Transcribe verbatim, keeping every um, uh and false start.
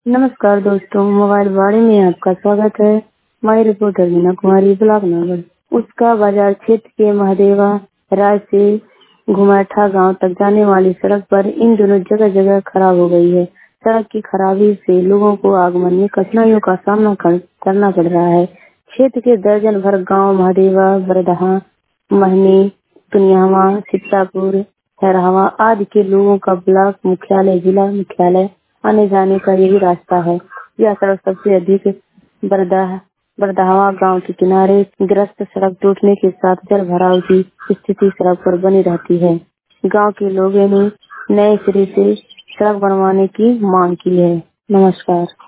नमस्कार दोस्तों, मोबाइल बाड़े में आपका स्वागत है। मैं रिपोर्टर मीना कुमारी, ब्लॉक नगर उसका बाजार क्षेत्र के महादेवा राय से घुमाठा गांव तक जाने वाली सड़क पर इन दिनों जगह जगह खराब हो गई है। सड़क की खराबी से लोगों को आगमन में कठिनाइयों का सामना कर, करना पड़ रहा है। क्षेत्र के दर्जन भर गाँव महादेवा, बरदहा, महनी, पुनियावा, सितापुर, हैरावा आदि के लोगों का ब्लॉक मुख्यालय, जिला मुख्यालय आने जाने का यही रास्ता है। यह सड़क सबसे अधिक बरदाह बरदाहवा गांव के किनारे ग्रस्त सड़क टूटने के साथ जल भराव की स्थिति सड़क पर बनी रहती है। गांव के लोगों ने नए सिरे से सड़क बनवाने की मांग की है। नमस्कार।